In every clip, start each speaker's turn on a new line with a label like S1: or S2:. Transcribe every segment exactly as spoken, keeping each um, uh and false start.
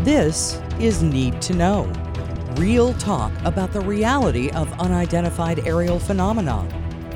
S1: This is Need to Know. Real talk about the reality of unidentified aerial phenomena.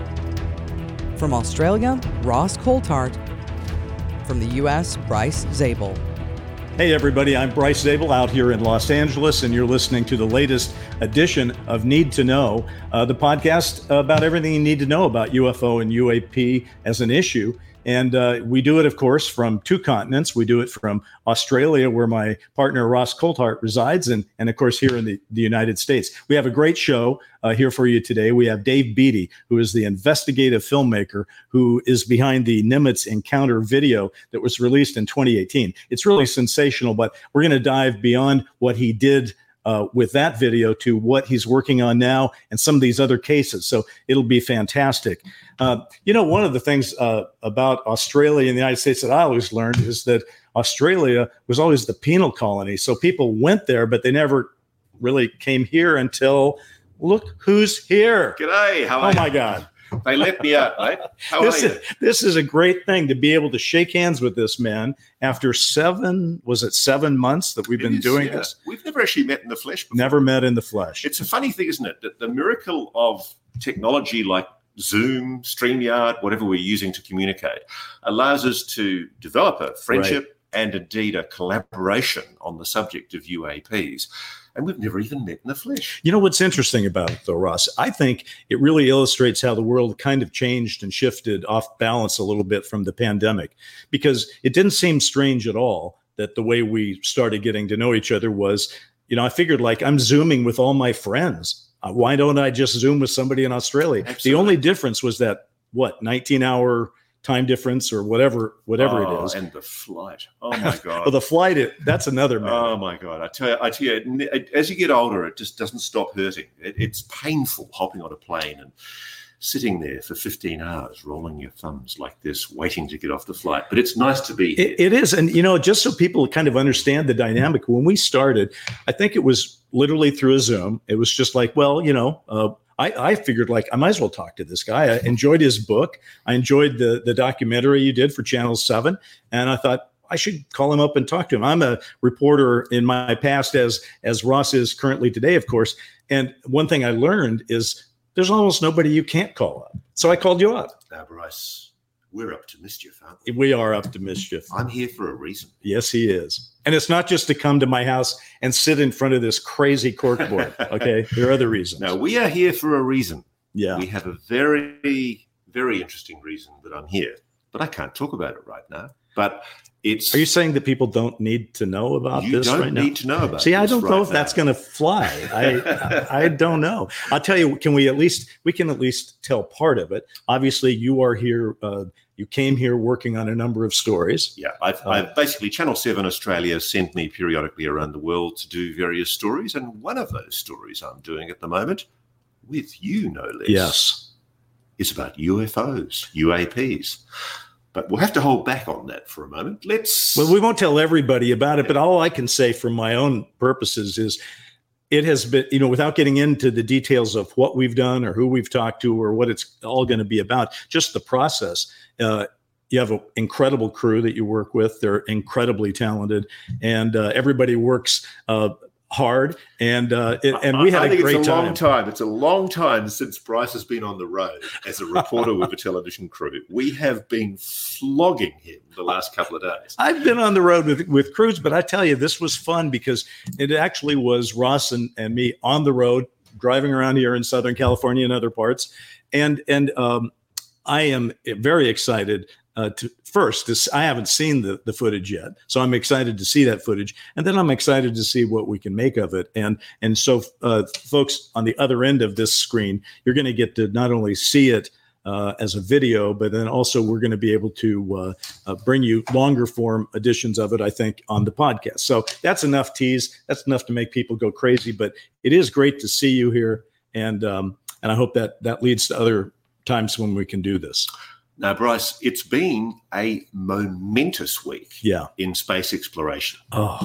S1: From Australia, Ross Coulthart. From the U S, Bryce Zabel.
S2: Hey everybody, I'm Bryce Zabel out here in Los Angeles, and you're listening to the latest edition of Need to Know, uh, the podcast about everything you need to know about U F O and U A P as an issue. And uh, we do it, of course, from two continents. We do it from Australia, where my partner Ross Coulthart resides, and, and of course, here in the, the United States. We have a great show uh, here for you today. We have Dave Beatty, who is the investigative filmmaker who is behind the Nimitz encounter video that was released in twenty eighteen. It's really sensational, but we're going to dive beyond what he did Uh, with that video to what he's working on now and some of these other cases. So it'll be fantastic. Uh, you know, one of the things uh, about Australia and the United States that I always learned is that Australia was always the penal colony. So people went there, but they never really came here until, look who's here.
S3: G'day. How are
S2: Oh,
S3: you?
S2: my God.
S3: They let me out, mate. How
S2: This
S3: are you?
S2: is, this is a great thing to be able to shake hands with this man after seven, was it seven months that we've
S3: It
S2: been
S3: is,
S2: doing
S3: yeah.
S2: this?
S3: We've never actually met in the flesh before.
S2: Never met in the flesh.
S3: It's a funny thing, isn't it? That the miracle of technology like Zoom, StreamYard, whatever we're using to communicate, allows us to develop a friendship right. and indeed a collaboration on the subject of U A Ps. And we've never even met in the flesh.
S2: You know what's interesting about it, though, Ross? I think it really illustrates how the world kind of changed and shifted off balance a little bit from the pandemic, because it didn't seem strange at all that the way we started getting to know each other was, you know, I figured like I'm Zooming with all my friends. Uh, why don't I just Zoom with somebody in Australia?
S3: Absolutely.
S2: The only difference was that, what, nineteen hour time difference or whatever, whatever
S3: oh,
S2: it is.
S3: And the flight. Oh, my God.
S2: Well, the flight, it, that's another matter.
S3: Oh, my God. I tell you, I tell you, as you get older, it just doesn't stop hurting. It, it's painful hopping on a plane and sitting there for fifteen hours, rolling your thumbs like this, waiting to get off the flight. But it's nice to be here.
S2: It, it is. And, you know, just so people kind of understand the dynamic, when we started, I think it was literally through a Zoom. It was just like, well, you know, uh, I, I figured like I might as well talk to this guy. I enjoyed his book. I enjoyed the, the documentary you did for Channel seven. And I thought I should call him up and talk to him. I'm a reporter in my past, as as Ross is currently today, of course. And one thing I learned is there's almost nobody you can't call up. So I called you up.
S3: Now, Bryce, we're up to mischief, aren't we?
S2: We are up to mischief.
S3: I'm here for a reason.
S2: Yes, he is. And it's not just to come to my house and sit in front of this crazy corkboard. Okay. There are other reasons.
S3: No, we are here for a reason.
S2: Yeah.
S3: We have a very, very interesting reason that I'm here, but I can't talk about it right now. But it's.
S2: Are you saying that people don't need to know about
S3: you
S2: this
S3: don't
S2: right now?
S3: need to know about
S2: See,
S3: this
S2: I don't
S3: right
S2: know if
S3: now.
S2: that's going to fly. I, I I don't know. I'll tell you, can we at least, we can at least tell part of it. Obviously, you are here. Uh, you came here working on a number of stories.
S3: Yeah, I've,
S2: Uh,
S3: I've basically, Channel seven Australia sent me periodically around the world to do various stories. And one of those stories I'm doing at the moment, with you no less,
S2: Yes.
S3: is about U F Os, U A Ps. But we'll have to hold back on that for a moment. Let's.
S2: Well, we won't tell everybody about it, but all I can say for my own purposes is it has been, you know, without getting into the details of what we've done or who we've talked to or what it's all going to be about, just the process. Uh, you have an incredible crew that you work with. They're incredibly talented, and uh, everybody works uh, hard. And uh, it, and we had
S3: I
S2: a
S3: think
S2: great
S3: it's a
S2: time.
S3: long time. It's a long time since Bryce has been on the road as a reporter with a television crew. We have been flogging him the last couple of days.
S2: I've been on the road with, with crews, but I tell you, this was fun because it actually was Ross and, and me on the road, driving around here in Southern California and other parts. And, and um, I am very excited uh, to first, this, I haven't seen the, the footage yet. So I'm excited to see that footage. And then I'm excited to see what we can make of it. And, and so uh, folks on the other end of this screen, you're going to get to not only see it Uh, as a video, but then also we're going to be able to uh, uh, bring you longer form editions of it, I think, on the podcast. So that's enough tease. That's enough to make people go crazy. But it is great to see you here, and um, and I hope that that leads to other times when we can do this.
S3: Now, Bryce, it's been a momentous week
S2: Yeah.
S3: in space exploration.
S2: Oh,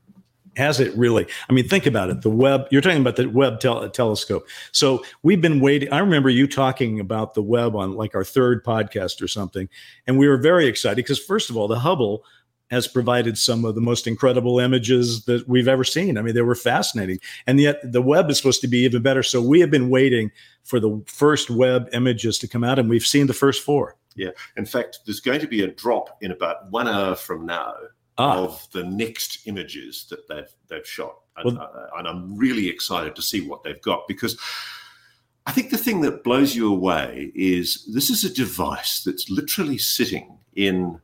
S2: has it really? I mean, think about it. The Webb, you're talking about the Webb tel- telescope. So we've been waiting. I remember you talking about the Webb on like our third podcast or something. And we were very excited because, first of all, the Hubble has provided some of the most incredible images that we've ever seen. I mean, they were fascinating. And yet the web is supposed to be even better. So we have been waiting for the first web images to come out, and we've seen the first four.
S3: Yeah. In fact, there's going to be a drop in about one hour from now ah. of the next images that they've they've shot. And, well, uh, and I'm really excited to see what they've got, because I think the thing that blows you away is this is a device that's literally sitting in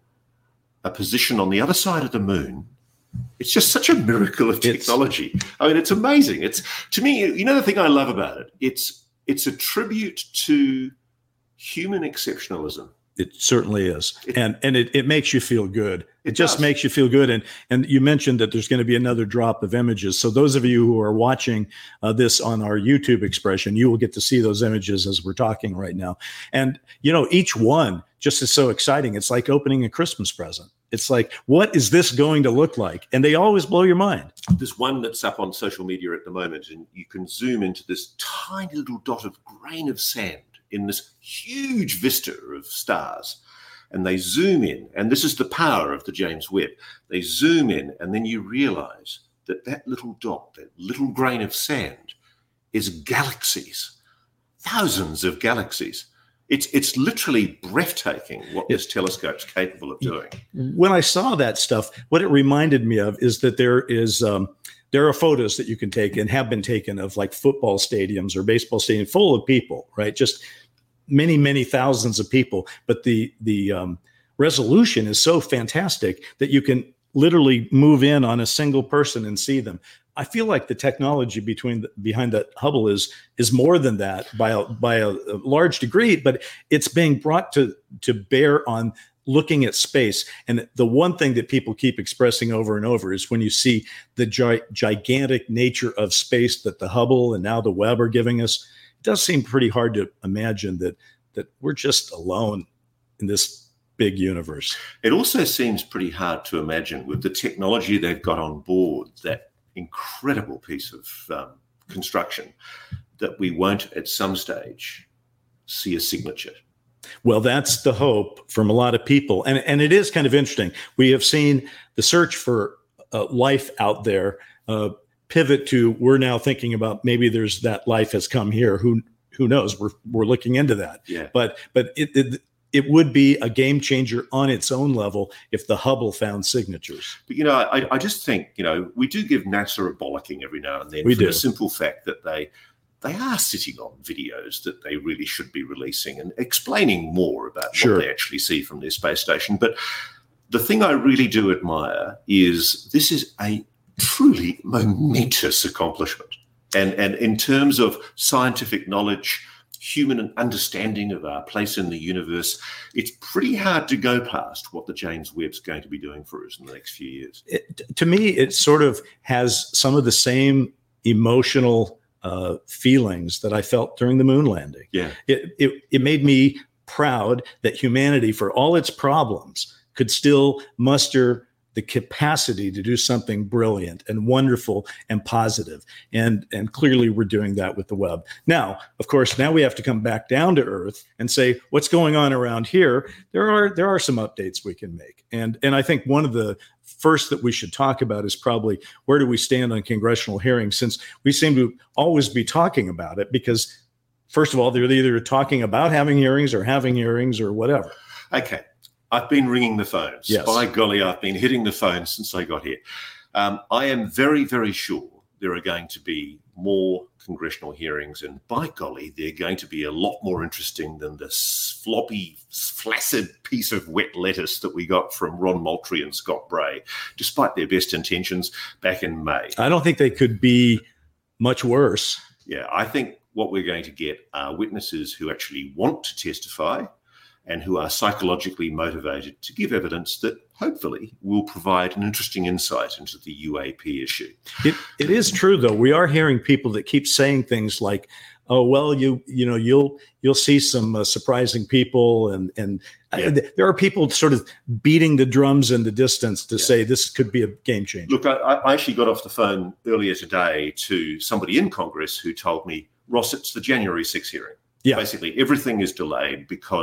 S3: a position on the other side of the moon. It's just such a miracle of technology. It's, I mean, it's amazing. It's, to me, you know, the thing I love about it, it's it's a tribute to human exceptionalism.
S2: It certainly is. It, and and it, it makes you feel good. It, it just
S3: does.
S2: makes you feel good. And and you mentioned that there's going to be another drop of images. So those of you who are watching uh, this on our YouTube expression, you will get to see those images as we're talking right now. And, you know, each one just is so exciting. It's like opening a Christmas present. It's like, what is this going to look like? And they always blow your mind.
S3: There's one that's up on social media at the moment, and you can zoom into this tiny little dot of grain of sand in this huge vista of stars. And they zoom in, and this is the power of the James Webb. They zoom in, and then you realize that that little dot, that little grain of sand, is galaxies, thousands of galaxies. It's it's literally breathtaking what this telescope's capable of doing.
S2: When I saw that stuff, what it reminded me of is that there is um, there are photos that you can take and have been taken of like football stadiums or baseball stadiums full of people, right? Just many, many thousands of people. But the the um, resolution is so fantastic that you can literally move in on a single person and see them. I feel like the technology between the, behind the Hubble is is more than that by a, by a, a large degree, but it's being brought to to bear on looking at space. And the one thing that people keep expressing over and over is when you see the gi- gigantic nature of space that the Hubble and now the Webb are giving us, it does seem pretty hard to imagine that that we're just alone in this big universe.
S3: It also seems pretty hard to imagine with the technology they've got on board, that incredible piece of um, construction, that we won't at some stage see a signature.
S2: Well, that's the hope from a lot of people. And, and it is kind of interesting. We have seen the search for uh, life out there uh, pivot to, we're now thinking about maybe there's that life has come here. Who who knows? We're we're looking into that.
S3: Yeah.
S2: But but it, it it would be a game changer on its own level if the Hubble found signatures.
S3: But, you know, I, I just think, you know, we do give NASA a bollocking every now and then
S2: we
S3: for
S2: do.
S3: the simple fact that they they are sitting on videos that they really should be releasing and explaining more about
S2: sure.
S3: what they actually see from their space station. But the thing I really do admire is this is a truly momentous accomplishment. And, and in terms of scientific knowledge, human understanding of our place in the universe, it's pretty hard to go past what the James Webb's going to be doing for us in the next few years.
S2: It, to me, it sort of has some of the same emotional uh, feelings that I felt during the moon landing.
S3: Yeah,
S2: it, it it made me proud that humanity, for all its problems, could still muster the capacity to do something brilliant and wonderful and positive. And, and clearly we're doing that with the Webb. Now, of course, now we have to come back down to earth and say, what's going on around here? There are there are some updates we can make. And, and I think one of the first that we should talk about is probably where do we stand on congressional hearings, since we seem to always be talking about it, because first of all, they're either talking about having hearings or having hearings or whatever.
S3: Okay. I've been ringing the phones.
S2: Yes.
S3: By golly, I've been hitting the phones since I got here. Um, I am very, very sure there are going to be more congressional hearings, and by golly, they're going to be a lot more interesting than the floppy, flaccid piece of wet lettuce that we got from Ron Moultrie and Scott Bray, despite their best intentions back in May.
S2: I don't think they could be much worse.
S3: Yeah, I think what we're going to get are witnesses who actually want to testify and who are psychologically motivated to give evidence that hopefully will provide an interesting insight into the U A P issue.
S2: It, it is true, though. We are hearing people that keep saying things like, "Oh, well, you you know, you'll you'll see some uh, surprising people," and and
S3: Yeah.
S2: I, there are people sort of beating the drums in the distance to
S3: Yeah.
S2: say this could be a game changer.
S3: Look, I, I actually got off the phone earlier today to somebody in Congress who told me, Ross, it's the January sixth hearing.
S2: Yeah.
S3: Basically, everything is delayed because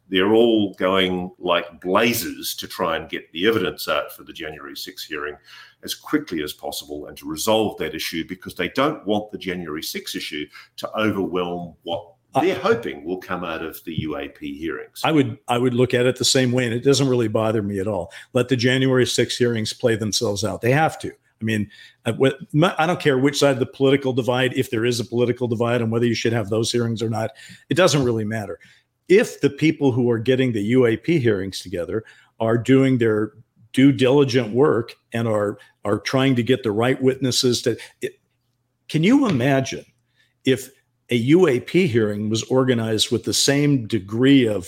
S3: they're all going like blazes to try and get the evidence out for the January sixth hearing as quickly as possible and to resolve that issue, because they don't want the January sixth issue to overwhelm what they're hoping will come out of the U A P hearings.
S2: I would I would look at it the same way, and it doesn't really bother me at all. Let the January sixth hearings play themselves out. They have to. I mean, I don't care which side of the political divide, if there is a political divide, and whether you should have those hearings or not. It doesn't really matter. If the people who are getting the U A P hearings together are doing their due diligent work and are are trying to get the right witnesses to it, can you imagine if a U A P hearing was organized with the same degree of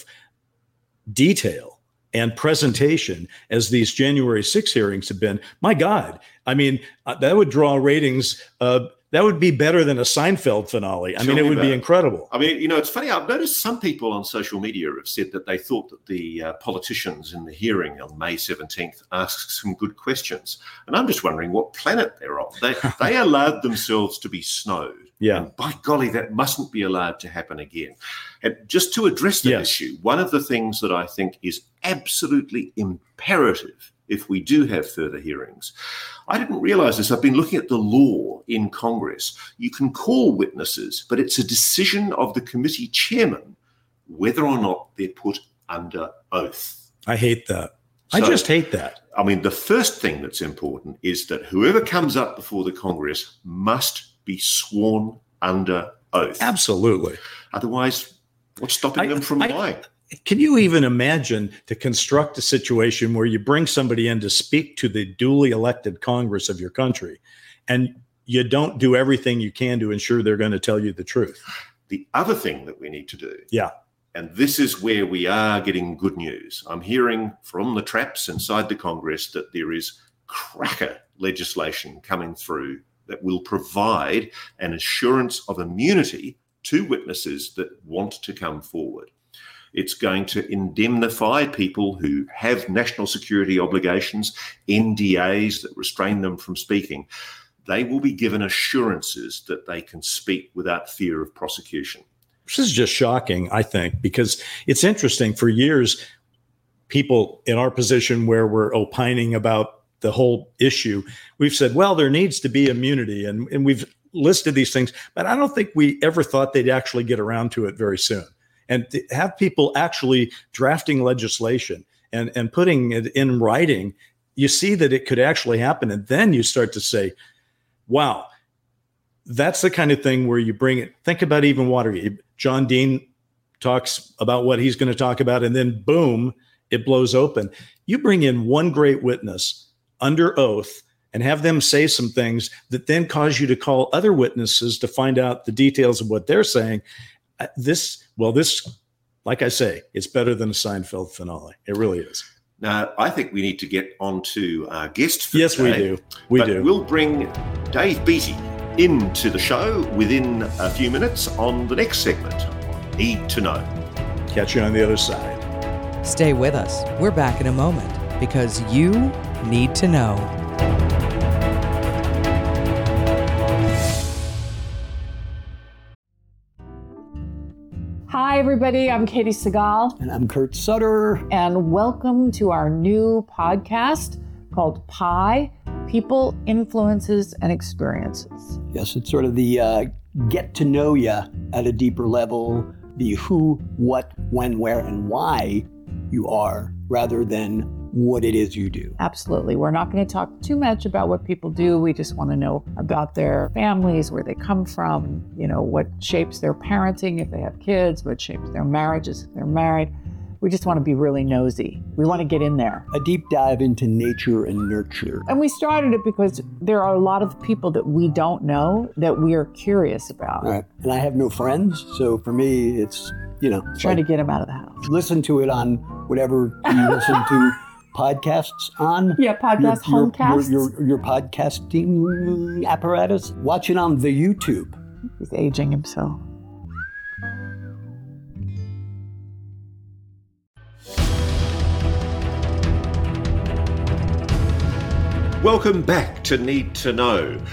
S2: detail and presentation as these January sixth hearings have been? My God, I mean, uh, that would draw ratings. Uh, that would be better than a Seinfeld finale. I
S3: Tell
S2: mean, it
S3: me
S2: would be
S3: it.
S2: incredible.
S3: I mean, you know, it's funny. I've noticed some people on social media have said that they thought that the uh, politicians in the hearing on May seventeenth asked some good questions. And I'm just wondering what planet they're on. They, they allowed themselves to be snowed.
S2: Yeah.
S3: And by golly, that mustn't be allowed to happen again. And just to address that
S2: Yes.
S3: issue, one of the things that I think is absolutely imperative if we do have further hearings, I didn't realize this. I've been looking at the law in Congress. You can call witnesses, but it's a decision of the committee chairman whether or not they're put under oath.
S2: I hate that. I
S3: So-
S2: just hate that.
S3: I mean, the first thing that's important is that whoever comes up before the Congress must be sworn under oath.
S2: Absolutely.
S3: Otherwise, what's stopping
S2: I-
S3: them from
S2: I-
S3: lying?
S2: Can you even imagine to construct a situation where you bring somebody in to speak to the duly elected Congress of your country, and you don't do everything you can to ensure they're going to tell you the truth?
S3: The other thing that we need to do,
S2: Yeah.
S3: and this is where we are getting good news. I'm hearing from the traps inside the Congress that there is cracker legislation coming through that will provide an assurance of immunity to witnesses that want to come forward. It's going to indemnify people who have national security obligations, N D As that restrain them from speaking. They will be given assurances that they can speak without fear of prosecution.
S2: This is just shocking, I think, because it's interesting. For years, people in our position where we're opining about the whole issue, we've said, well, there needs to be immunity, and, and we've listed these things, but I don't think we ever thought they'd actually get around to it very soon. And to have people actually drafting legislation and, and putting it in writing, you see that it could actually happen. And then you start to say, wow, that's the kind of thing where you bring it. Think about even Watergate. John Dean talks about what he's going to talk about, and then boom, it blows open. You bring in one great witness under oath and have them say some things that then cause you to call other witnesses to find out the details of what they're saying. Uh, This, well, this, like I say, it's better than a Seinfeld finale. It really is.
S3: Now, I think we need to get on to our guest for
S2: Yes, we
S3: today,
S2: do. We
S3: but
S2: do.
S3: We'll bring Dave Beattie into the show within a few minutes on the next segment on Need to Know.
S2: Catch you on the other side.
S1: Stay with us. We're back in a moment because you need to know.
S4: Hi, everybody. I'm Katie Segal,
S5: And I'm Kurt Sutter.
S4: and welcome to our new podcast called Pi People, Influences, and Experiences.
S5: Yes, it's sort of the uh, get to know you at a deeper level, the who, what, when, where, and why you are, rather than what it is you do.
S4: Absolutely. We're not going to talk too much about what people do. We just want to know about their families, where they come from, you know, what shapes their parenting if they have kids, what shapes their marriages if they're married. We just want to be really nosy. We want to get in there.
S5: A deep dive into nature and nurture.
S4: And we started it because there are a lot of people that we don't know that we are curious about.
S5: All right. And I have no friends, so for me, it's, you know, it's
S4: Trying
S5: like,
S4: to get them out of the house.
S5: listen to it on whatever you listen to podcasts on.
S4: Yeah, podcast,
S5: your,
S4: homecasts.
S5: Your, your, your podcasting apparatus. Watch it on the YouTube.
S4: He's aging himself.
S3: Welcome back to Need to Know.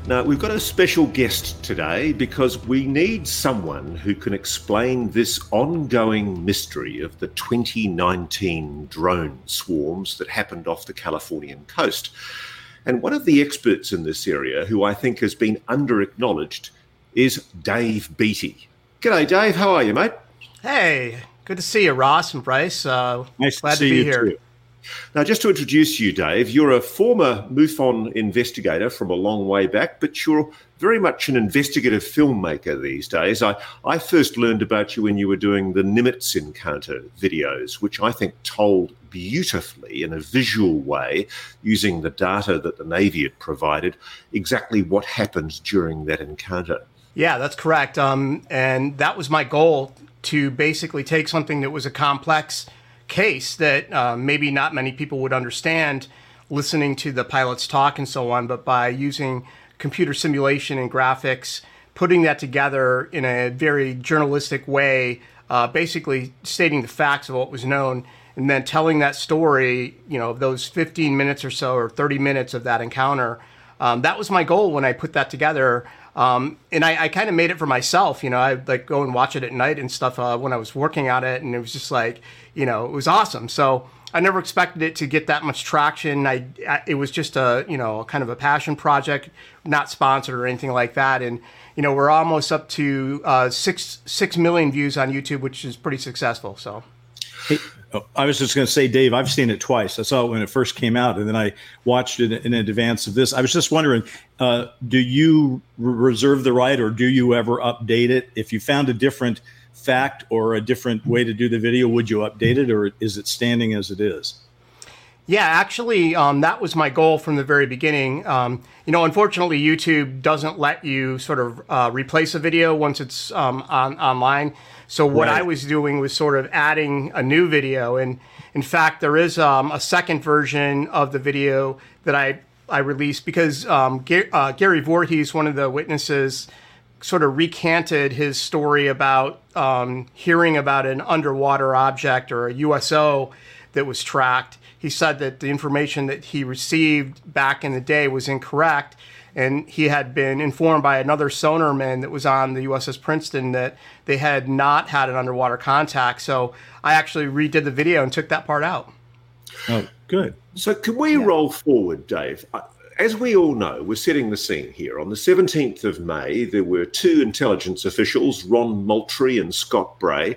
S3: Now, we've got a special guest today because we need someone who can explain this ongoing mystery of the twenty nineteen drone swarms that happened off the Californian coast. And one of the experts in this area, who I think has been under-acknowledged, is Dave Beatty. G'day, Dave. How are you, mate?
S6: Hey, good to see you, Ross and Bryce. Uh,
S2: nice
S6: glad
S2: to see
S6: to be
S2: you
S6: here.
S2: too.
S3: Now, just to introduce you, Dave, you're a former MUFON investigator from a long way back, but you're very much an investigative filmmaker these days. I, I first learned about you when you were doing the Nimitz encounter videos, which I think told beautifully in a visual way, using the data that the Navy had provided, exactly what happened during that encounter.
S6: Yeah, that's correct. Um, and that was my goal, to basically take something that was a complex case that uh, maybe not many people would understand listening to the pilots talk and so on, but by using computer simulation and graphics, putting that together in a very journalistic way, uh, basically stating the facts of what was known, and then telling that story, you know, those fifteen minutes or so, or thirty minutes of that encounter. Um, that was my goal when I put that together. Um, and I, I kind of made it for myself, you know, I'd like go and watch it at night and stuff uh, when I was working on it. And it was just like, you know, it was awesome. So I never expected it to get that much traction. I, I it was just a, you know, kind of a passion project, not sponsored or anything like that. And, you know, we're almost up to uh, six, six million views on YouTube, which is pretty successful. So.
S2: Hey, oh, I was just going to say, Dave, I've seen it twice. I saw it when it first came out, and then I watched it in advance of this. I was just wondering, uh, do you re- reserve the right, or do you ever update it? If you found a different fact or a different way to do the video, would you update it, or is it standing as it is?
S6: Yeah, actually, um, that was my goal from the very beginning. Um, you know, unfortunately, YouTube doesn't let you sort of uh, replace a video once it's um, on online. So what
S2: Right.
S6: I was doing was sort of adding a new video. And in fact, there is um, a second version of the video that I, I released because um, Ga- uh, Gary Voorhees, one of the witnesses, sort of recanted his story about um, hearing about an underwater object or a U S O that was tracked. He said that the information that he received back in the day was incorrect, and he had been informed by another sonarman that was on the U S S Princeton that they had not had an underwater contact. So I actually redid the video and took that part out.
S2: Oh, good.
S3: So can we yeah. roll forward, Dave? As we all know, we're setting the scene here. On the seventeenth of May, there were two intelligence officials, Ron Moultrie and Scott Bray,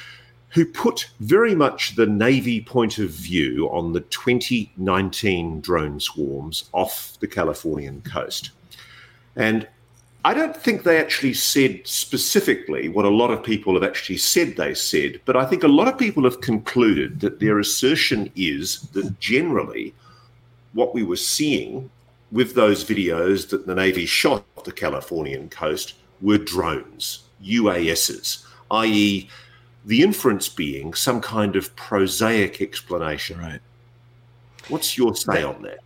S3: who put very much the Navy point of view on the twenty nineteen drone swarms off the Californian coast. And I don't think they actually said specifically what a lot of people have actually said they said, but I think a lot of people have concluded that their assertion is that generally what we were seeing with those videos that the Navy shot off the Californian coast were drones, U A Ss, that is, the inference being some kind of prosaic explanation.
S2: Right.
S3: What's your say on that?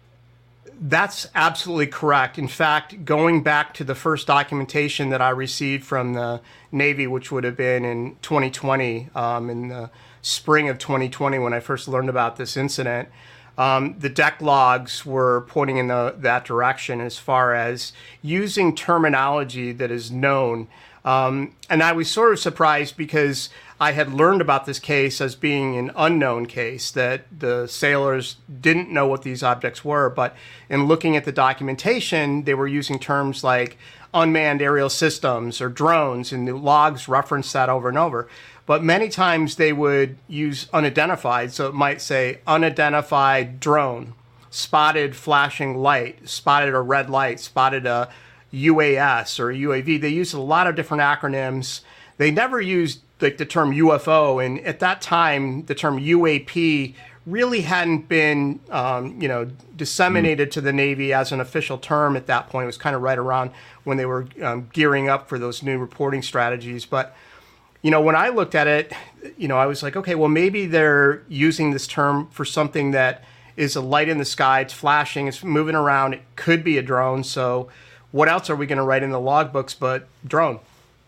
S6: That's absolutely correct. In fact, going back to the first documentation that I received from the Navy, which would have been in twenty twenty, um, in the spring of twenty twenty, when I first learned about this incident, um, the deck logs were pointing in the, that direction as far as using terminology that is known. Um, and I was sort of surprised because I had learned about this case as being an unknown case, that the sailors didn't know what these objects were. But in looking at the documentation, they were using terms like unmanned aerial systems or drones, and the logs reference that over and over. But many times they would use unidentified, so it might say unidentified drone, spotted flashing light, spotted a red light, spotted a U A S or a U A V. They used a lot of different acronyms. They never used like the term U F O, and at that time, the term U A P really hadn't been, um, you know, disseminated mm. to the Navy as an official term at that point. It was kind of right around when they were um, gearing up for those new reporting strategies. But, you know, when I looked at it, you know, I was like, okay, well, maybe they're using this term for something that is a light in the sky. It's flashing. It's moving around. It could be a drone. So what else are we going to write in the logbooks but drone?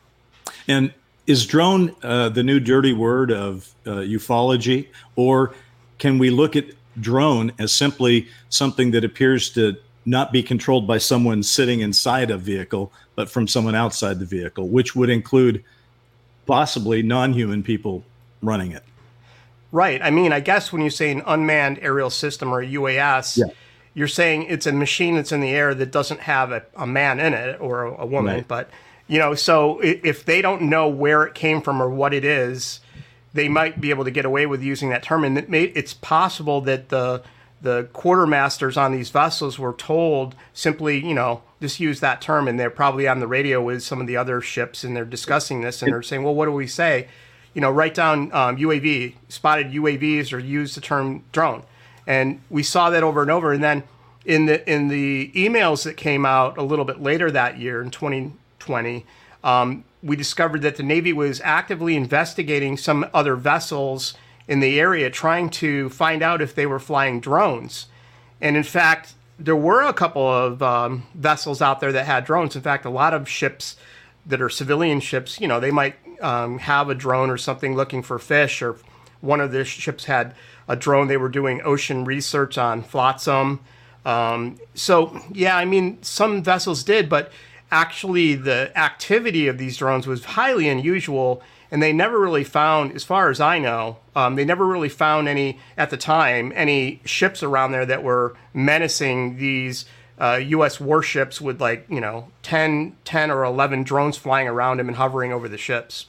S2: And is drone uh, the new dirty word of uh, ufology, or can we look at drone as simply something that appears to not be controlled by someone sitting inside a vehicle, but from someone outside the vehicle, which would include possibly non-human people running it.
S6: Right. I mean, I guess when you say an unmanned aerial system or a U A S, yeah. you're saying it's a machine that's in the air that doesn't have a, a man in it or a, a woman. Right. But, you know, so if they don't know where it came from or what it is, they might be able to get away with using that term. And it may, it's possible that the the quartermasters on these vessels were told simply, you know, just use that term. And they're probably on the radio with some of the other ships and they're discussing this and they're saying, well, what do we say? You know, write down um, U A V, spotted U A Vs, or use the term drone. And we saw that over and over. And then in the in the emails that came out a little bit later that year in twenty twenty, um, we discovered that the Navy was actively investigating some other vessels in the area, trying to find out if they were flying drones. And in fact, there were a couple of um, vessels out there that had drones. In fact, a lot of ships that are civilian ships, you know, they might um, have a drone or something looking for fish, or one of the ships had a drone. They were doing ocean research on flotsam. Um, so, yeah, I mean, some vessels did, but actually the activity of these drones was highly unusual, and they never really found, as far as I know, um, they never really found any, at the time, any ships around there that were menacing these uh, U S warships with, like, you know, ten, ten or eleven drones flying around them and hovering over the ships.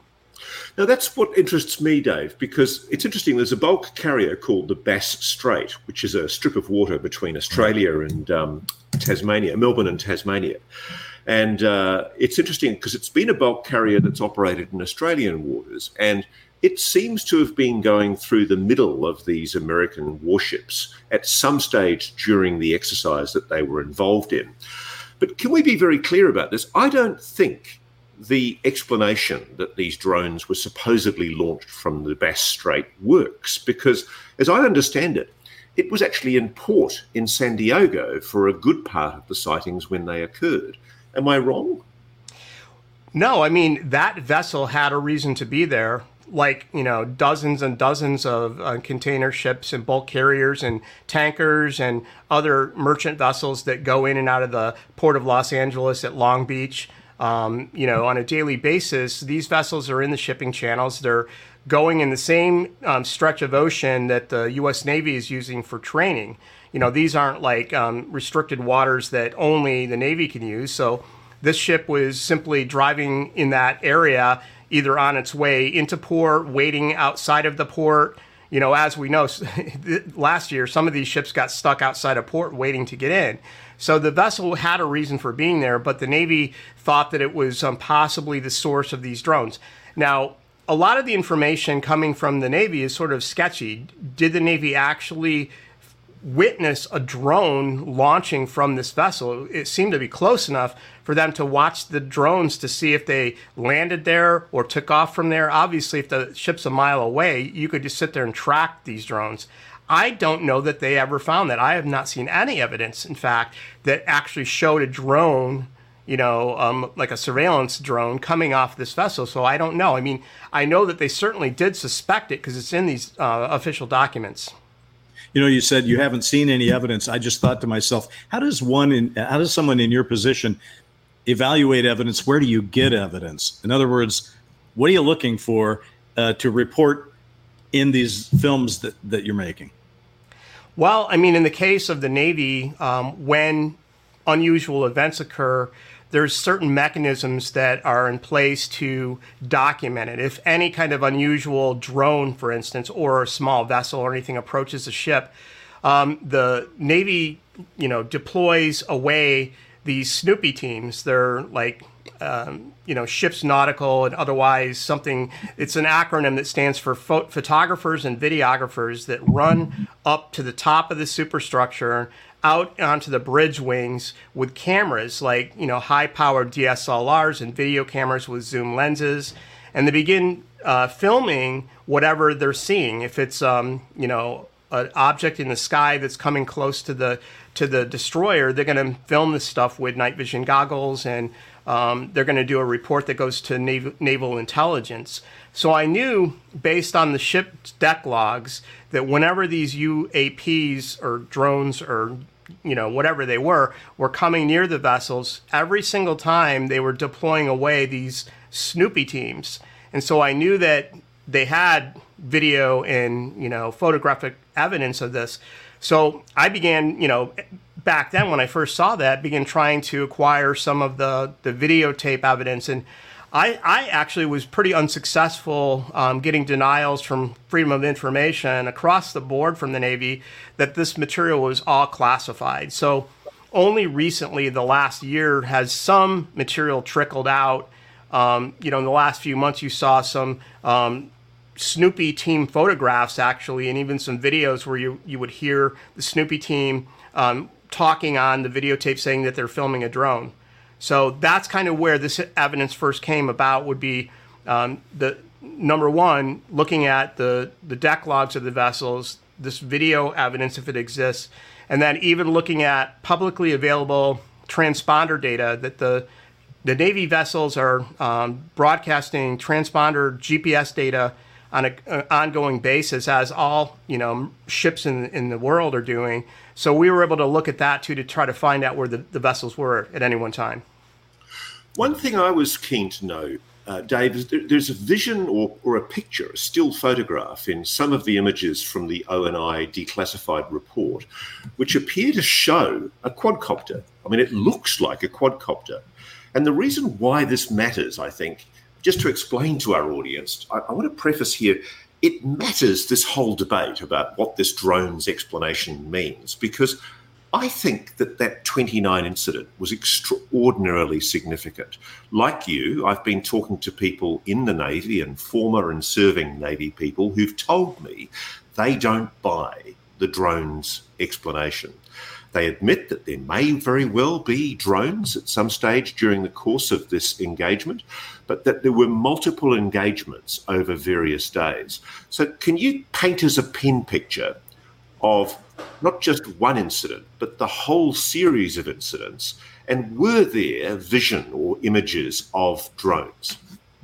S3: Now, that's what interests me, Dave, because it's interesting. There's a bulk carrier called the Bass Strait, which is a strip of water between Australia and um, Tasmania, Melbourne and Tasmania. And uh, it's interesting because it's been a bulk carrier that's operated in Australian waters, and it seems to have been going through the middle of these American warships at some stage during the exercise that they were involved in. But can we be very clear about this? I don't think the explanation that these drones were supposedly launched from the Bass Strait works, because, as I understand it, it was actually in port in San Diego for a good part of the sightings when they occurred. Am I wrong?
S6: No, I mean, that vessel had a reason to be there, like, you know, dozens and dozens of uh, container ships and bulk carriers and tankers and other merchant vessels that go in and out of the port of Los Angeles at Long Beach. Um, you know, on a daily basis, these vessels are in the shipping channels. They're going in the same um, stretch of ocean that the U S Navy is using for training. You know, these aren't like um, restricted waters that only the Navy can use. So this ship was simply driving in that area, either on its way into port, waiting outside of the port. You know, as we know, last year, some of these ships got stuck outside of port waiting to get in. So the vessel had a reason for being there, but the Navy thought that it was um, possibly the source of these drones. Now, a lot of the information coming from the Navy is sort of sketchy. Did the Navy actually witness a drone launching from this vessel? It seemed to be close enough for them to watch the drones to see if they landed there or took off from there. Obviously, if the ship's a mile away, you could just sit there and track these drones. I don't know that they ever found that. I have not seen any evidence, in fact, that actually showed a drone, you know, um, like a surveillance drone coming off this vessel. So I don't know. I mean, I know that they certainly did suspect it because it's in these uh, official documents.
S2: You know, you said you haven't seen any evidence. I just thought to myself, how does one, in, how does someone in your position evaluate evidence? Where do you get evidence? In other words, what are you looking for uh, to report in these films that, that you're making?
S6: Well, I mean, in the case of the Navy, um, when unusual events occur, there's certain mechanisms that are in place to document it. If any kind of unusual drone, for instance, or a small vessel or anything approaches a ship, um, the Navy, you know, deploys away these Snoopy teams. They're like, um, you know, ships nautical and otherwise something. It's an acronym that stands for pho- photographers and videographers that run up to the top of the superstructure, out onto the bridge wings with cameras, like, you know, high-powered D S L Rs and video cameras with zoom lenses, and they begin uh, filming whatever they're seeing. If it's, um, you know, an object in the sky that's coming close to the to the destroyer, they're going to film this stuff with night vision goggles, and um, they're going to do a report that goes to naval, naval intelligence. So I knew, based on the ship deck logs, that whenever these U A Ps or drones or you know, whatever they were, were coming near the vessels. Every single time they were deploying away these Snoopy teams. And so I knew that they had video and, you know, photographic evidence of this. So I began, you know, back then when I first saw that, began trying to acquire some of the, the videotape evidence. And I, I actually was pretty unsuccessful um, getting denials from Freedom of Information across the board from the Navy that this material was all classified. So only recently, the last year, has some material trickled out. Um, you know, in the last few months, you saw some um, Snoopy team photographs, actually, and even some videos where you, you would hear the Snoopy team um, talking on the videotape saying that they're filming a drone. So that's kind of where this evidence first came about, would be um, the number one, looking at the, the deck logs of the vessels, this video evidence if it exists, and then even looking at publicly available transponder data that the the Navy vessels are um, broadcasting transponder G P S data on an ongoing basis, as all, you know, ships in in the world are doing. So we were able to look at that too to try to find out where the, the vessels were at any one time.
S3: One thing I was keen to know, uh, Dave, is there, there's a vision or, or a picture, a still photograph in some of the images from the O N I declassified report, which appear to show a quadcopter. I mean, it looks like a quadcopter. And the reason why this matters, I think, just to explain to our audience, I, I want to preface here, it matters, this whole debate about what this drone's explanation means, because I think that that twenty-nine incident was extraordinarily significant. Like you, I've been talking to people in the Navy and former and serving Navy people who've told me they don't buy the drone's explanation. They admit that there may very well be drones at some stage during the course of this engagement, but that there were multiple engagements over various days. So can you paint us a pin picture of not just one incident, but the whole series of incidents? And were there vision or images of drones?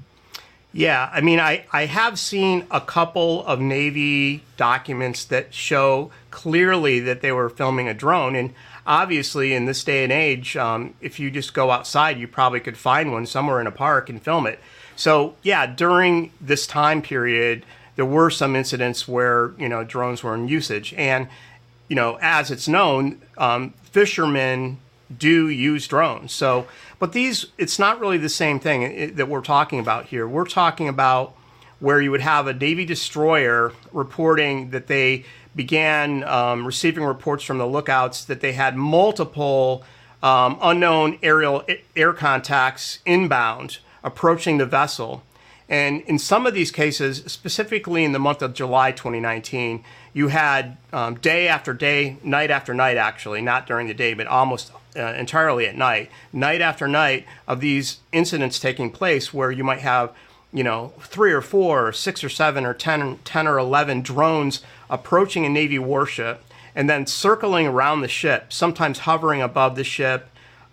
S6: Yeah, I mean, I, I have seen a couple of Navy documents that show clearly that they were filming a drone. And obviously, in this day and age, um, if you just go outside, you probably could find one somewhere in a park and film it. So, yeah, during this time period, there were some incidents where, you know, drones were in usage. And, you know, as it's known, um, fishermen do use drones. So, but these, it's not really the same thing that we're talking about here. We're talking about where you would have a Navy destroyer reporting that they began um, receiving reports from the lookouts that they had multiple um, unknown aerial air contacts inbound approaching the vessel. And in some of these cases, specifically in the month of July twenty nineteen, you had um, day after day, night after night, actually, not during the day, but almost uh, entirely at night, night after night of these incidents taking place where you might have, you know, three or four or six or seven or ten, ten or eleven drones approaching a Navy warship and then circling around the ship, sometimes hovering above the ship.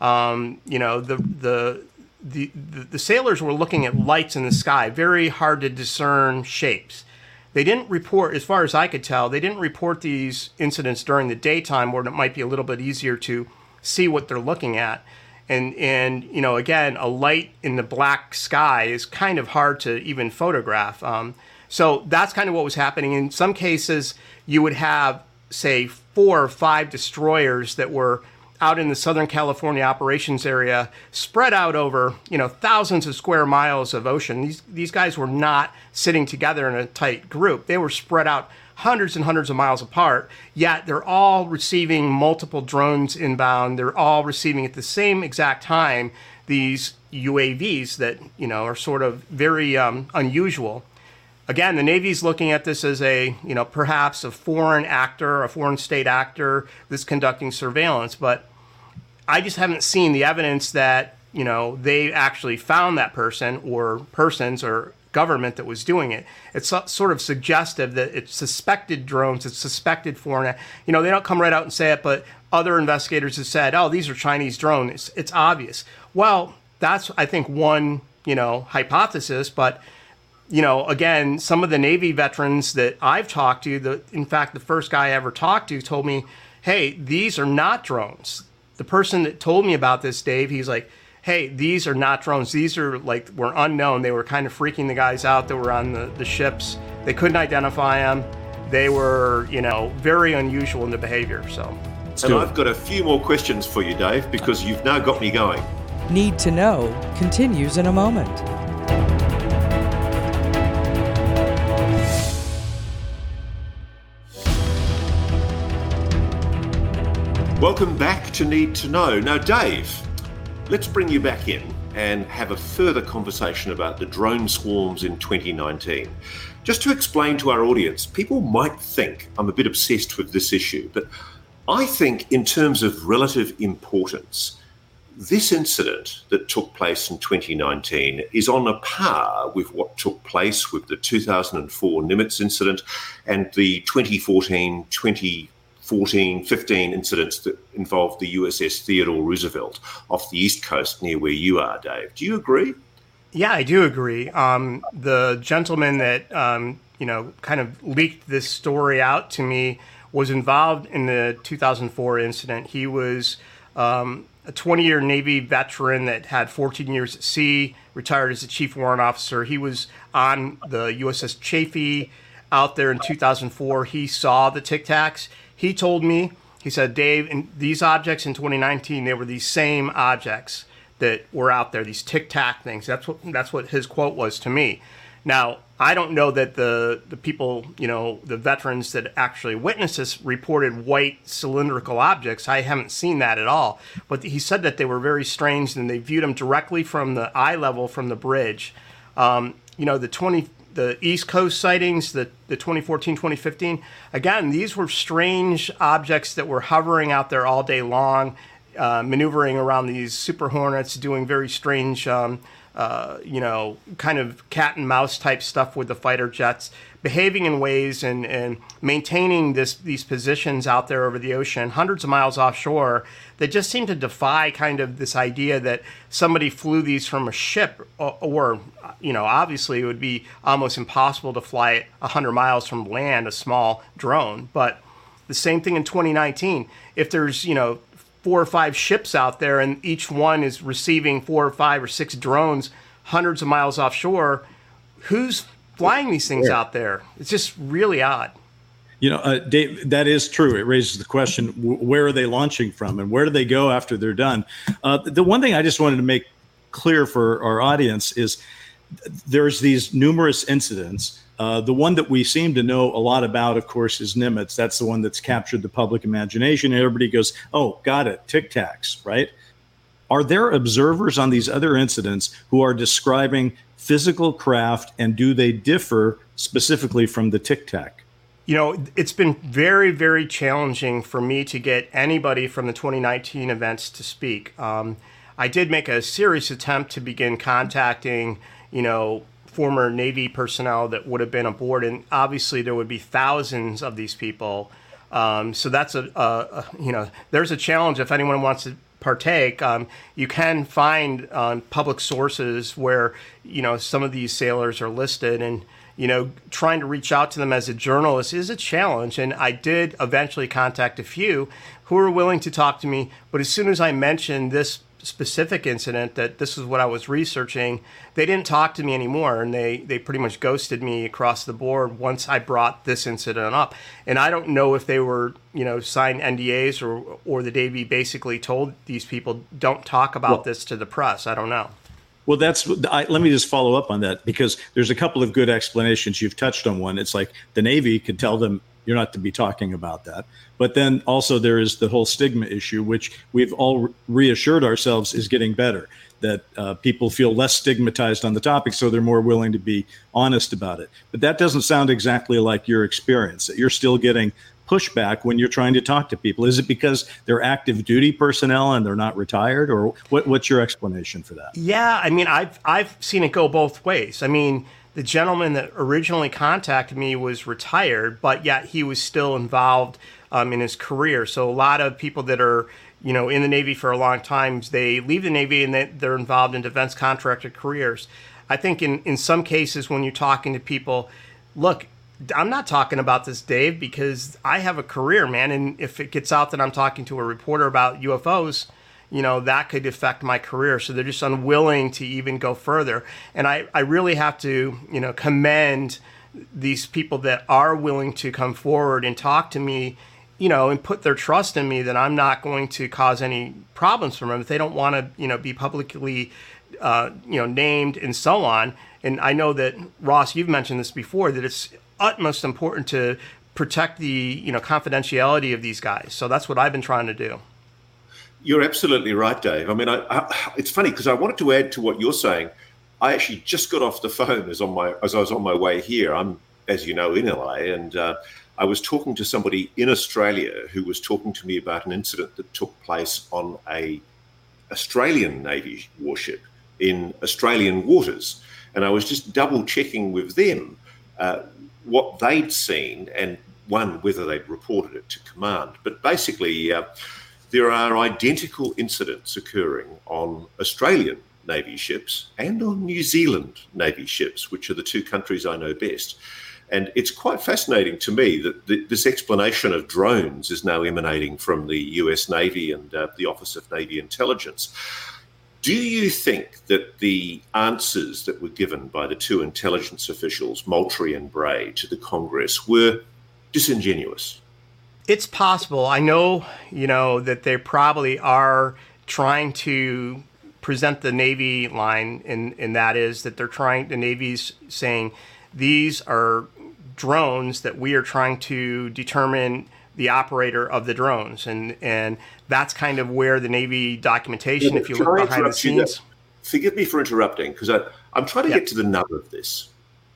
S6: Um, you know, the, the, the, the, the sailors were looking at lights in the sky, very hard to discern shapes. They didn't report, as far as I could tell, they didn't report these incidents during the daytime where it might be a little bit easier to see what they're looking at. And, and you know, again, a light in the black sky is kind of hard to even photograph. Um, so that's kind of what was happening. In some cases, you would have, say, four or five destroyers that were out in the Southern California operations area, spread out over, you know, thousands of square miles of ocean. These these guys were not sitting together in a tight group. They were spread out hundreds and hundreds of miles apart, yet they're all receiving multiple drones inbound. They're all receiving at the same exact time these U A Vs that, you know, are sort of very um, unusual. Again, the Navy's looking at this as a, you know, perhaps a foreign actor, a foreign state actor that's conducting surveillance, but I just haven't seen the evidence that, you know, they actually found that person or persons or government that was doing it. It's sort of suggestive that it's suspected drones, it's suspected foreign, you know, they don't come right out and say it, but other investigators have said, oh, these are Chinese drones. It's, it's obvious. Well, that's, I think, one, you know, hypothesis, but you know, again, some of the Navy veterans that I've talked to, the in fact, the first guy I ever talked to told me, hey, these are not drones. The person that told me about this, Dave, he's like, hey, these are not drones. These are like, were unknown. They were kind of freaking the guys out that were on the, the ships. They couldn't identify them. They were, you know, very unusual in the behavior. So,
S3: and I've got a few more questions for you, Dave, because you've now got me going.
S1: Need to Know continues in a moment.
S3: Welcome back to Need to Know. Now, Dave, let's bring you back in and have a further conversation about the drone swarms in twenty nineteen. Just to explain to our audience, people might think I'm a bit obsessed with this issue, but I think in terms of relative importance, this incident that took place in twenty nineteen is on a par with what took place with the two thousand four Nimitz incident and the twenty fourteen, twenty fourteen, fifteen incidents that involved the U S S Theodore Roosevelt off the East Coast near where you are, Dave. Do you agree?
S6: Yeah, I do agree. Um, the gentleman that, um, you know, kind of leaked this story out to me was involved in the two thousand four incident. He was um, a twenty-year Navy veteran that had fourteen years at sea, retired as a chief warrant officer. He was on the U S S Chaffee out there in two thousand four. He saw the Tic Tacs. He told me, he said, Dave, in these objects in twenty nineteen, they were these same objects that were out there, these Tic Tac things. That's what that's what his quote was to me. Now, I don't know that the, the people, you know, the veterans that actually witnessed this reported white cylindrical objects. I haven't seen that at all. But he said that they were very strange and they viewed them directly from the eye level from the bridge. Um, you know, the twenty the East Coast sightings, the, the twenty fourteen, twenty fifteen, again, these were strange objects that were hovering out there all day long, uh, maneuvering around these Super Hornets, doing very strange, um, uh, you know, kind of cat and mouse type stuff with the fighter jets, behaving in ways and, and maintaining this these positions out there over the ocean, hundreds of miles offshore, that just seem to defy kind of this idea that somebody flew these from a ship, or, or you know, obviously it would be almost impossible to fly one hundred miles from land, a small drone. But the same thing in twenty nineteen. If there's, you know, four or five ships out there and each one is receiving four or five or six drones hundreds of miles offshore, who's flying these things out there? It's just really odd.
S2: You know, uh, Dave, that is true. It raises the question, w- where are they launching from and where do they go after they're done? Uh, the one thing I just wanted to make clear for our audience is there's these numerous incidents. Uh, the one that we seem to know a lot about, of course, is Nimitz. That's the one that's captured the public imagination. Everybody goes, oh, got it, Tic Tacs, right? Are there observers on these other incidents who are describing physical craft, and do they differ specifically from the Tic Tac?
S6: You know, it's been very, very challenging for me to get anybody from the twenty nineteen events to speak. Um, I did make a serious attempt to begin contacting, you know, former Navy personnel that would have been aboard, and obviously there would be thousands of these people. Um, so that's a, a, a, you know, there's a challenge if anyone wants to partake. Um, you can find on public sources where, you know, some of these sailors are listed, and, you know, trying to reach out to them as a journalist is a challenge. And I did eventually contact a few who were willing to talk to me. But as soon as I mentioned this specific incident, that this is what I was researching, they didn't talk to me anymore, and they they pretty much ghosted me across the board once I brought this incident up. And I don't know if they were, you know, signed N D As or or the Navy basically told these people don't talk about well, this to the press. I don't know.
S2: Well, that's I, let me just follow up on that, because there's a couple of good explanations. You've touched on one. It's like the Navy could tell them you're not to be talking about that. But then also there is the whole stigma issue, which we've all reassured ourselves is getting better, that uh, people feel less stigmatized on the topic, so they're more willing to be honest about it. But that doesn't sound exactly like your experience, that you're still getting pushback when you're trying to talk to people. Is it because they're active duty personnel and they're not retired, or what, what's your explanation for that?
S6: Yeah, I mean, I've I've seen it go both ways. I mean, the gentleman that originally contacted me was retired, but yet he was still involved um, in his career. So a lot of people that are, you know, in the Navy for a long time, they leave the Navy and they, they're involved in defense contractor careers. I think in, in some cases when you're talking to people, look, I'm not talking about this, Dave, because I have a career, man. And if it gets out that I'm talking to a reporter about U F Os, you know, that could affect my career. So they're just unwilling to even go further. And I, I really have to, you know, commend these people that are willing to come forward and talk to me, you know, and put their trust in me that I'm not going to cause any problems for them if they don't want to, you know, be publicly, uh, you know, named and so on. And I know that, Ross, you've mentioned this before, that it's utmost important to protect the, you know, confidentiality of these guys. So that's what I've been trying to do.
S3: You're absolutely right, Dave. I mean, I, I, it's funny because I wanted to add to what you're saying. I actually just got off the phone as on my as I was on my way here. I'm, as you know, in L A, and uh, I was talking to somebody in Australia who was talking to me about an incident that took place on a Australian Navy warship in Australian waters, and I was just double checking with them uh, what they'd seen and one whether they'd reported it to command. But basically, uh, there are identical incidents occurring on Australian Navy ships and on New Zealand Navy ships, which are the two countries I know best. And it's quite fascinating to me that th- this explanation of drones is now emanating from the U S Navy and uh, the Office of Navy Intelligence. Do you think that the answers that were given by the two intelligence officials, Moultrie and Bray, to the Congress were disingenuous?
S6: It's possible. I know, you know, that they probably are trying to present the Navy line, and, and that is that they're trying, the Navy's saying, these are drones that we are trying to determine the operator of the drones. And and that's kind of where the Navy documentation, yeah, if you look behind the scenes.
S3: Forgive me for interrupting, because I'm trying to yeah. get to the nub of this.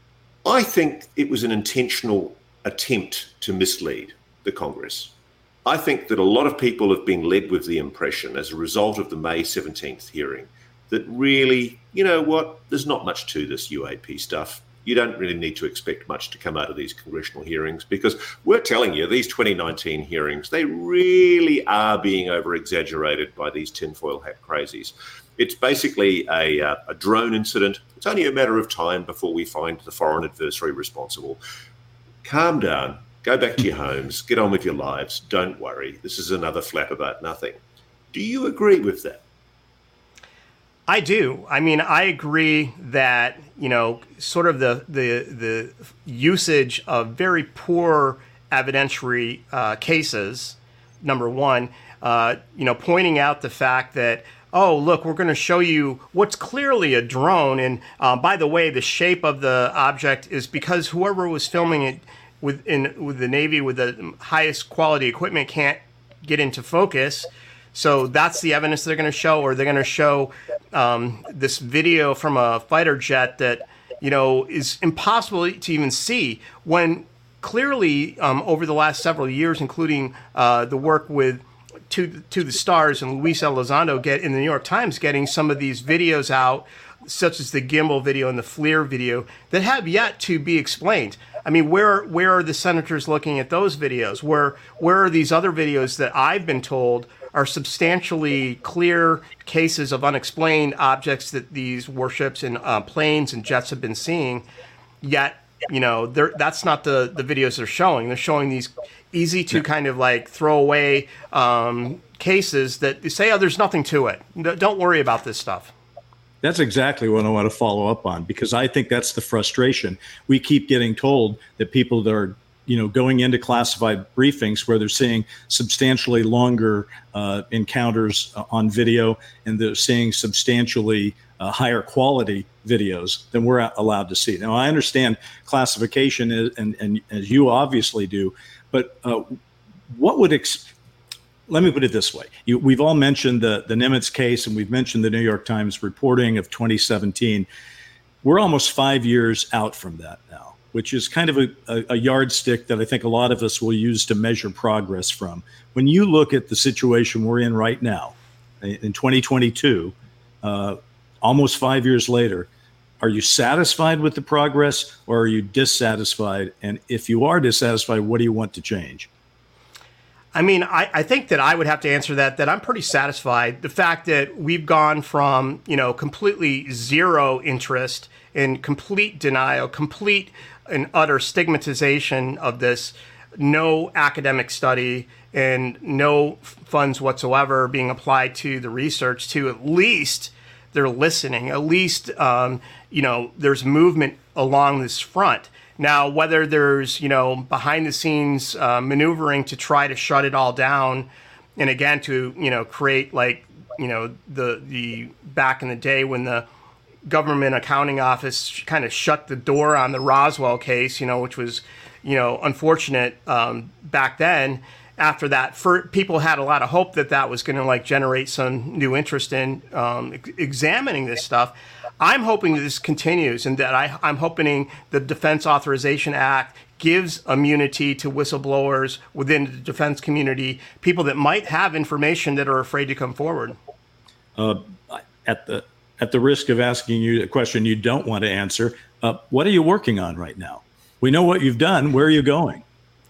S3: I think it was an intentional attempt to mislead the Congress. I think that a lot of people have been led with the impression as a result of the May seventeenth hearing that really, you know what, there's not much to this U A P stuff. You don't really need to expect much to come out of these congressional hearings, because we're telling you, these twenty nineteen hearings, they really are being over-exaggerated by these tinfoil hat crazies. It's basically a, uh, a drone incident. It's only a matter of time before we find the foreign adversary responsible. Calm down. Go back to your homes, get on with your lives. Don't worry. This is another flap about nothing. Do you agree with that?
S6: I do. I mean, I agree that, you know, sort of the the, the usage of very poor evidentiary uh, cases, number one, uh, you know, pointing out the fact that, oh, look, we're going to show you what's clearly a drone. And uh, by the way, the shape of the object is because whoever was filming it with in with the Navy with the highest quality equipment can't get into focus. So that's the evidence they're going to show, or they're going to show um, this video from a fighter jet that, you know, is impossible to even see, when clearly um, over the last several years, including uh, the work with to, to the Stars and Luis Elizondo get in the New York Times, getting some of these videos out, such as the gimbal video and the FLIR video, that have yet to be explained. I mean, where where are the senators looking at those videos? Where where are these other videos that I've been told are substantially clear cases of unexplained objects that these warships and uh, planes and jets have been seeing? Yet, you know, that's not the, the videos they're showing. They're showing these easy to kind of like throw away um, cases that say, oh, there's nothing to it. Don't worry about this stuff.
S2: That's exactly what I want to follow up on, because I think that's the frustration. We keep getting told that people that are, you know, going into classified briefings where they're seeing substantially longer uh, encounters on video, and they're seeing substantially uh, higher quality videos than we're allowed to see. Now, I understand classification, is, and, and as you obviously do, but uh, what would ex- let me put it this way. You, we've all mentioned the, the Nimitz case, and we've mentioned the New York Times reporting of twenty seventeen. We're almost five years out from that now, which is kind of a, a, a yardstick that I think a lot of us will use to measure progress from. When you look at the situation we're in right now, in twenty twenty-two, uh, almost five years later, are you satisfied with the progress, or are you dissatisfied? And if you are dissatisfied, what do you want to change?
S6: I mean, I, I think that I would have to answer that, that I'm pretty satisfied. The fact that we've gone from, you know, completely zero interest in complete denial, complete and utter stigmatization of this, no academic study and no funds whatsoever being applied to the research, to at least they're listening, at least, um, you know, there's movement along this front. Now, whether there's, you know, behind the scenes uh, maneuvering to try to shut it all down, and again, to, you know, create like, you know, the, the back in the day when the government accounting office kind of shut the door on the Roswell case, you know, which was, you know, unfortunate um, back then. After that, for, people had a lot of hope that that was going to like generate some new interest in um, ex- examining this stuff. I'm hoping that this continues, and that I, I'm hoping the Defense Authorization Act gives immunity to whistleblowers within the defense community, people that might have information that are afraid to come forward.
S2: Uh, at the at the risk of asking you a question you don't want to answer, uh, what are you working on right now? We know what you've done. Where are you going?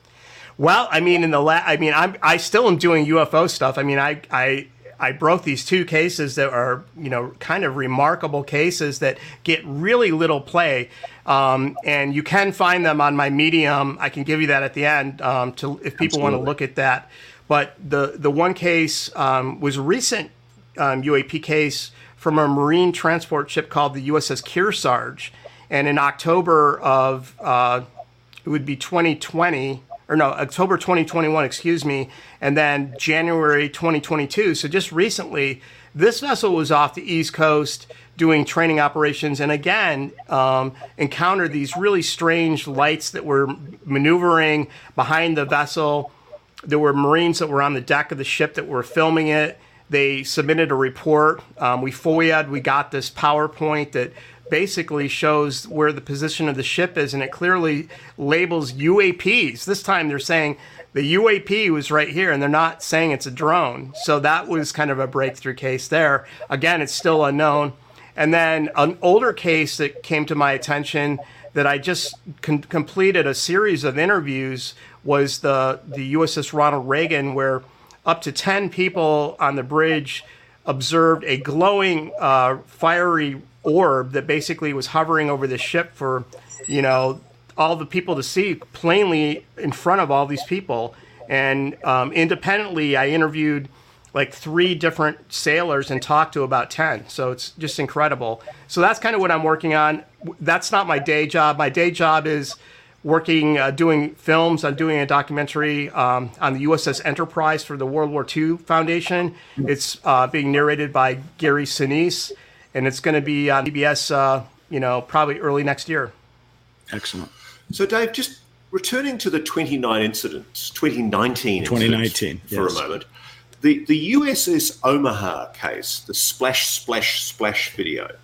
S6: Well, I mean, in the la- I mean, I'm I still am doing U F O stuff. I mean, I I I broke these two cases that are, you know, kind of remarkable cases that get really little play, um, and you can find them on my Medium. I can give you that at the end um, to if people Absolutely. want to look at that. But the the one case um, was a recent um, U A P case from a marine transport ship called the U S S Kearsarge, and in October of uh, it would be twenty twenty. Or no, October twenty twenty-one, excuse me, and then January twenty twenty-two. So just recently, this vessel was off the East Coast doing training operations, and again, um, encountered these really strange lights that were maneuvering behind the vessel. There were Marines that were on the deck of the ship that were filming it. They submitted a report. Um, we FOIA'd, we got this PowerPoint that basically shows where the position of the ship is, and it clearly labels U A Ps. This time they're saying the U A P was right here, and they're not saying it's a drone. So that was kind of a breakthrough case there. Again, it's still unknown. And then an older case that came to my attention that I just con- completed a series of interviews was the, the U S S Ronald Reagan, where up to ten people on the bridge observed a glowing, uh, fiery orb that basically was hovering over the ship for, you know, all the people to see plainly in front of all these people. And um, independently, I interviewed like three different sailors and talked to about ten. So it's just incredible. So that's kind of what I'm working on. That's not my day job. My day job is working, uh, doing films. I'm doing a documentary um, on the U S S Enterprise for the World War Two Foundation. It's uh, being narrated by Gary Sinise, and it's going to be on P B S, uh, you know, probably early next year.
S2: Excellent.
S3: So, Dave, just returning to the twenty-nine incidents, twenty nineteen
S2: twenty nineteen,
S3: for
S2: yes.
S3: a moment, the, the U S S Omaha case, the splash, splash, splash video,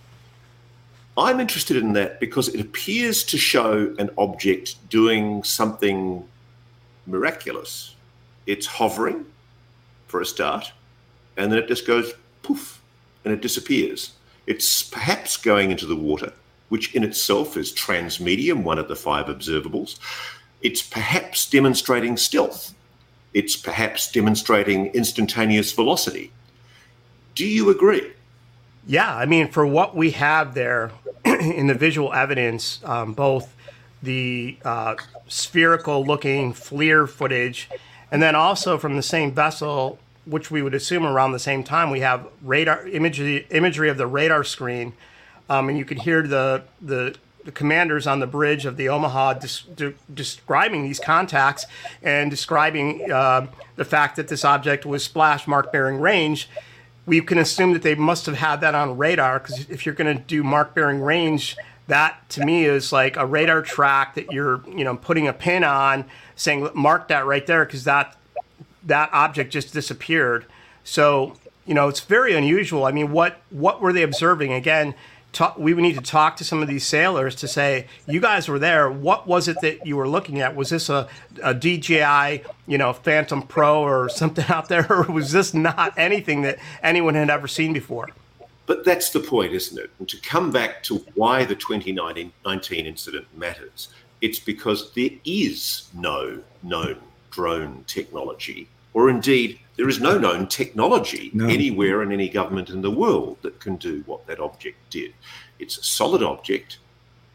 S3: I'm interested in that because it appears to show an object doing something miraculous. It's hovering, for a start, and then it just goes poof, and it disappears. It's perhaps going into the water, which in itself is transmedium, one of the five observables. It's perhaps demonstrating stealth. It's perhaps demonstrating instantaneous velocity. Do you agree?
S6: Yeah, I mean, for what we have there in the visual evidence, um, both the uh, spherical-looking FLIR footage, and then also from the same vessel, which we would assume around the same time, we have radar imagery, imagery of the radar screen, um, and you could hear the, the the commanders on the bridge of the Omaha des- de- describing these contacts and describing uh, the fact that this object was splash mark bearing range. We can assume that they must have had that on radar, because if you're going to do mark bearing range, that to me is like a radar track that you're, you know, putting a pin on, saying mark that right there, because that that object just disappeared. So, you know, it's very unusual. I mean, what what were they observing? Again, talk, we would need to talk to some of these sailors to say, you guys were there. What was it that you were looking at? Was this a, a D J I, you know, Phantom Pro or something out there? Or was this not anything that anyone had ever seen before?
S3: But that's the point, isn't it? And to come back to why the twenty nineteen incident matters, it's because there is no known drone technology, or indeed there is no known technology no. anywhere in any government in the world that can do what that object did. It's a solid object.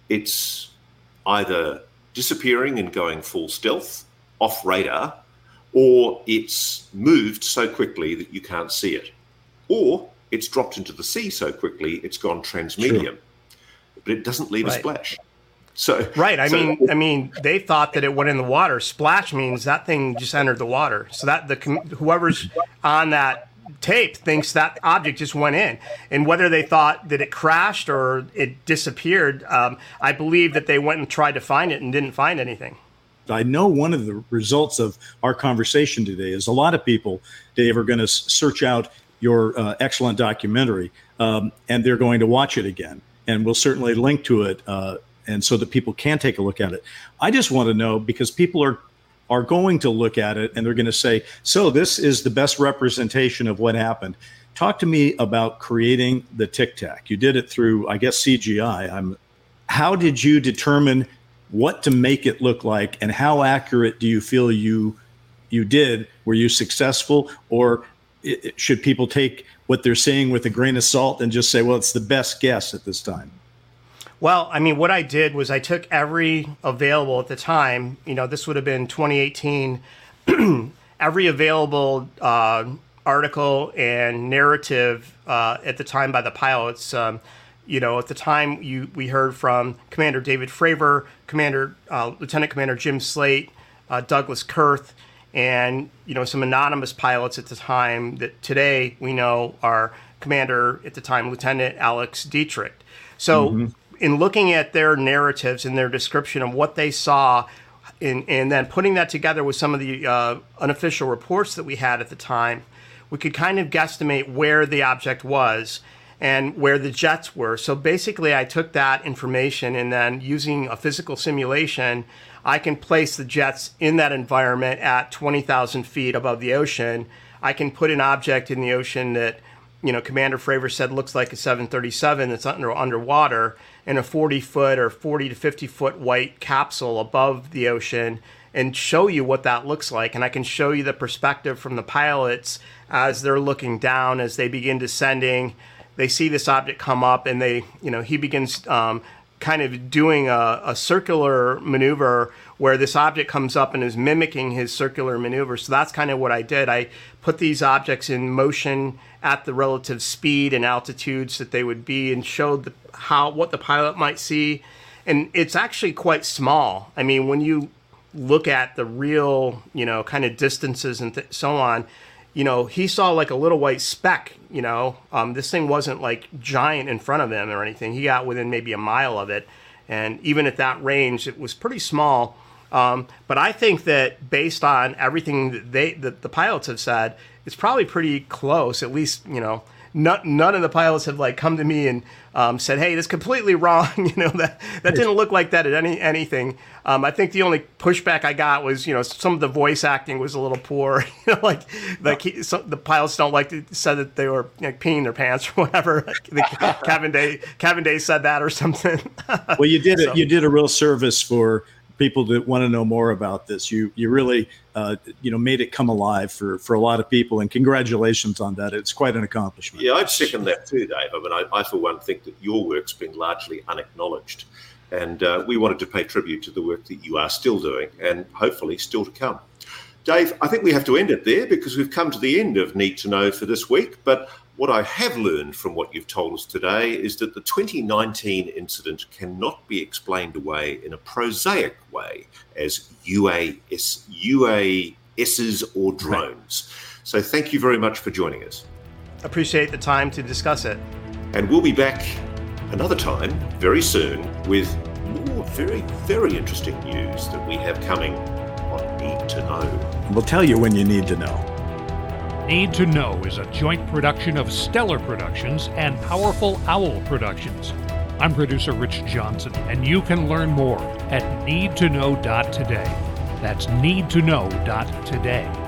S3: it's either disappearing and going full stealth, off radar, or it's moved so quickly that you can't see it. Or it's dropped into the sea so quickly it's gone transmedium. Sure. But it doesn't leave right. a splash. So
S6: Right. I
S3: so,
S6: mean I mean they thought that it went in the water. Splash means that thing just entered the water. So that the whoever's on that tape thinks that object just went in. And whether they thought that it crashed or it disappeared, um, I believe that they went and tried to find it and didn't find anything.
S2: I know one of the results of our conversation today is a lot of people, Dave, are going to search out your uh, excellent documentary, um, and they're going to watch it again. And we'll certainly link to it, uh, and so that people can take a look at it. I just want to know, because people are are going to look at it and they're going to say, so this is the best representation of what happened. Talk to me about creating the Tic Tac. You did it through, I guess, C G I. I'm, how did you determine what to make it look like, and how accurate do you feel you you did? Were you successful, or it, should people take what they're saying with a grain of salt and just say, well, it's the best guess at this time?
S6: Well, I mean, what I did was I took every available at the time, you know, this would have been twenty eighteen, every available uh, article and narrative uh, at the time by the pilots. Um, you know, at the time you we heard from Commander David Fravor, Commander uh, Lieutenant Commander Jim Slate, uh, Douglas Kurth, and, you know, some anonymous pilots at the time that today we know are Commander at the time, Lieutenant Alex Dietrich. So mm-hmm. in looking at their narratives and their description of what they saw, in, and then putting that together with some of the uh, unofficial reports that we had at the time, we could kind of guesstimate where the object was and where the jets were. So basically, I took that information, and then using a physical simulation, I can place the jets in that environment at twenty thousand feet above the ocean. I can put an object in the ocean that, you know, Commander Fravor said looks like a seven thirty-seven that's under underwater, in a forty foot or forty to fifty foot white capsule above the ocean, and show you what that looks like. And I can show you the perspective from the pilots as they're looking down, as they begin descending. They see this object come up, and they, you know, he begins um, kind of doing a, a circular maneuver where this object comes up and is mimicking his circular maneuver. So that's kind of what I did. I put these objects in motion at the relative speed and altitudes that they would be, and showed the, how what the pilot might see. And it's actually quite small. I mean, when you look at the real, you know, kind of distances and th- so on, you know, he saw like a little white speck, you know. Um, this thing wasn't like giant in front of him or anything. He got within maybe a mile of it. And even at that range, it was pretty small. Um, but I think that based on everything that they, that the pilots have said, it's probably pretty close. At least, you know, not, none of the pilots have like come to me and um, said, "Hey, that's completely wrong." You know, that that didn't look like that at any anything. Um, I think the only pushback I got was, you know, some of the voice acting was a little poor. You know, like like he, some, the pilots don't like to say that they were, you know, peeing their pants or whatever. Like the, Kevin Day Kevin Day said that or something.
S2: Well, you did it.
S6: So.
S2: You did a real service for people that want to know more about this. You you really uh, you know made it come alive for, for a lot of people, and congratulations on that. It's quite an accomplishment.
S3: Yeah, I'd second that too, Dave. I mean, I, I for one think that your work's been largely unacknowledged, and uh, we wanted to pay tribute to the work that you are still doing, and hopefully still to come. Dave, I think we have to end it there because we've come to the end of Need to Know for this week. But what I have learned from what you've told us today is that the twenty nineteen incident cannot be explained away in a prosaic way as U A S, U A Ss or drones. So thank you very much for joining us.
S6: Appreciate the time to discuss it.
S3: And we'll be back another time very soon with more very, very interesting news that we have coming on Need to Know.
S2: We'll tell you when you need to know.
S7: Need to Know is a joint production of Stellar Productions and Powerful Owl Productions. I'm producer Rich Johnson, and you can learn more at need to know dot today. That's need to know dot today.